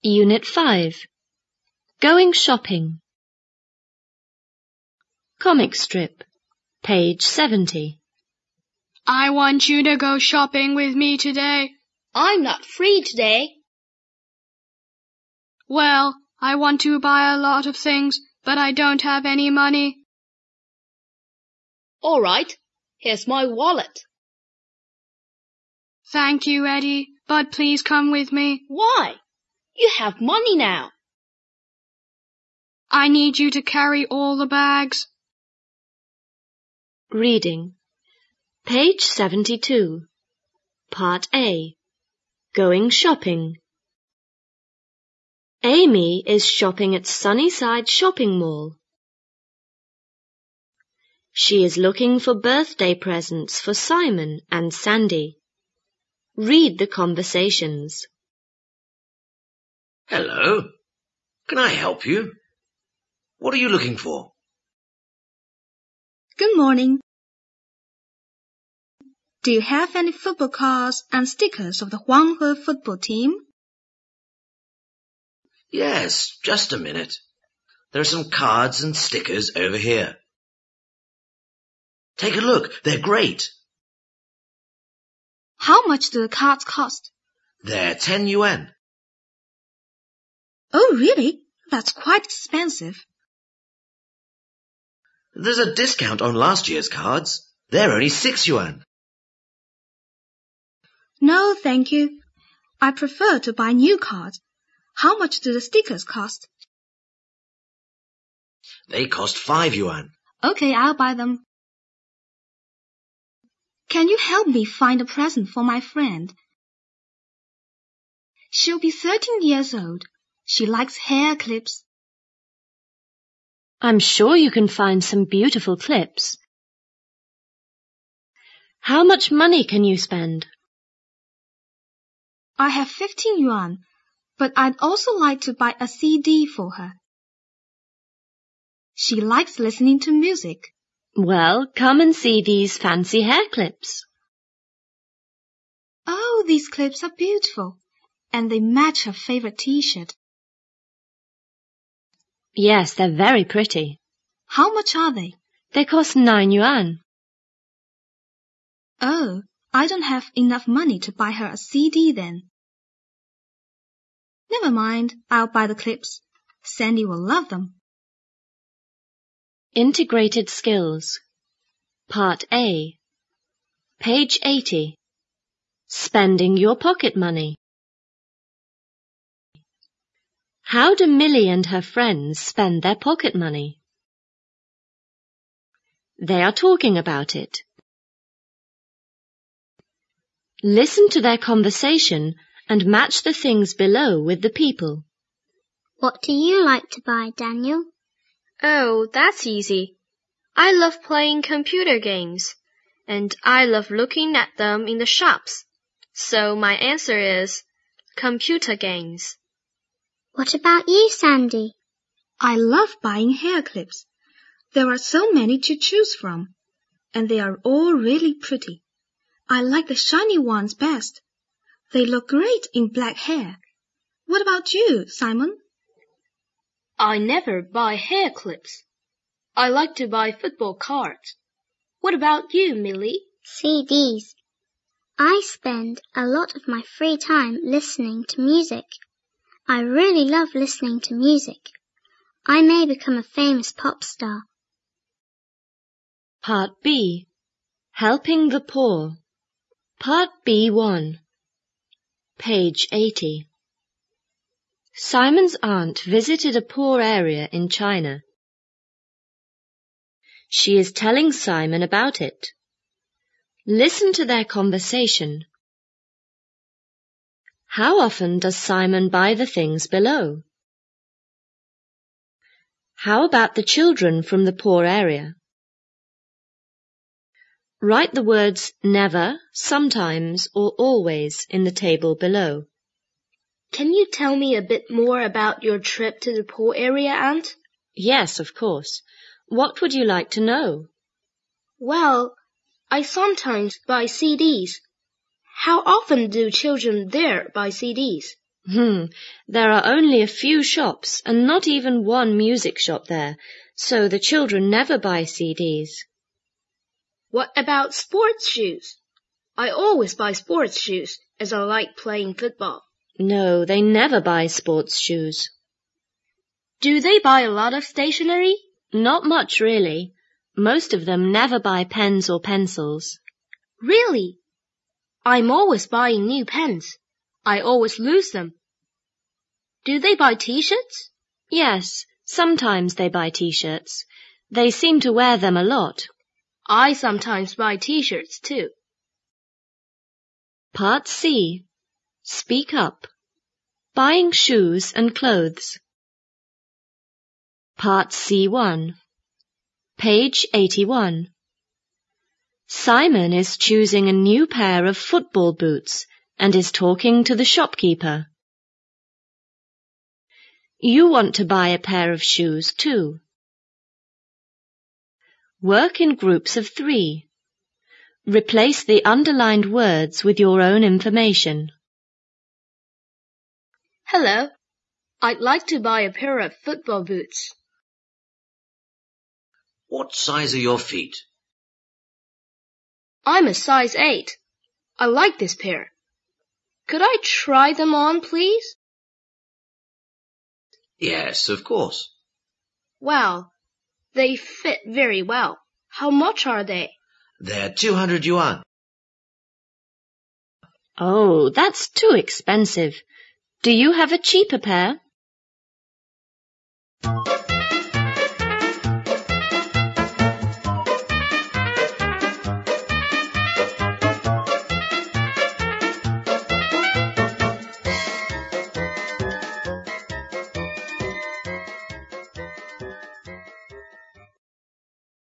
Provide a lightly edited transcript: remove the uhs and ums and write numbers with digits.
Unit 5. Going shopping. Comic strip, page 70. I want you to go shopping with me today. I'm not free today. Well, I want to buy a lot of things, but I don't have any money. All right, here's my wallet. Thank you, Eddie, but please come with me. Why? You have money now. I need you to carry all the bags. Reading. Page 72. Part A. Going shopping. Amy is shopping at Sunnyside Shopping Mall. She is looking for birthday presents for Simon and Sandy. Read the conversations. Hello. Can I help you? What are you looking for? Good morning. Do you have any football cards and stickers of the Huanghe football team? Yes, just a minute. There are some cards and stickers over here. Take a look, they're great. How much do the cards cost? They're 10 yuan. Oh, really? That's quite expensive. There's a discount on last year's cards. They're only 6 yuan. No, thank you. I prefer to buy new cards. How much do the stickers cost? They cost 5 yuan. Okay, I'll buy them. Can you help me find a present for my friend? She'll be 13 years old. She likes hair clips. I'm sure you can find some beautiful clips. How much money can you spend? I have 15 yuan, but I'd also like to buy a CD for her. She likes listening to music. Well, come and see these fancy hair clips. Oh, these clips are beautiful, and they match her favorite t-shirt. Yes, they're very pretty. How much are they? They cost 9 yuan. Oh, I don't have enough money to buy her a CD then. Never mind, I'll buy the clips. Sandy will love them. Integrated skills. Part A. Page 80. Spending your pocket money. How do Millie and her friends spend their pocket money? They are talking about it. Listen to their conversation and match the things below with the people. What do you like to buy, Daniel? Oh, that's easy. I love playing computer games, and I love looking at them in the shops. So my answer is computer games. What about you, Sandy? I love buying hair clips. There are so many to choose from, and they are all really pretty. I like the shiny ones best. They look great in black hair. What about you, Simon? I never buy hair clips. I like to buy football cards. What about you, Millie? CDs. I spend a lot of my free time listening to music. I really love listening to music. I may become a famous pop star. Part B. Helping the poor. Part B1. Page 80. Simon's aunt visited a poor area in China. She is telling Simon about it. Listen to their conversation. How often does Simon buy the things below? How about the children from the poor area? Write the words never, sometimes, or always in the table below. Can you tell me a bit more about your trip to the poor area, Aunt? Yes, of course. What would you like to know? Well, I sometimes buy CDs. How often do children there buy CDs? There are only a few shops and not even one music shop there, so the children never buy CDs. What about sports shoes? I always buy sports shoes as I like playing football. No, they never buy sports shoes. Do they buy a lot of stationery? Not much, really. Most of them never buy pens or pencils. Really? I'm always buying new pens. I always lose them. Do they buy T-shirts? Yes, sometimes they buy T-shirts. They seem to wear them a lot. I sometimes buy T-shirts too. Part C. Speak up. Buying shoes and clothes. Part C1. Page 81. Simon is choosing a new pair of football boots and is talking to the shopkeeper. You want to buy a pair of shoes too. Work in groups of 3. Replace the underlined words with your own information. Hello. I'd like to buy a pair of football boots. What size are your feet? I'm a size 8. I like this pair. Could I try them on, please? Yes, of course. Wow, they fit very well. How much are they? They're 200 yuan. Oh, that's too expensive. Do you have a cheaper pair?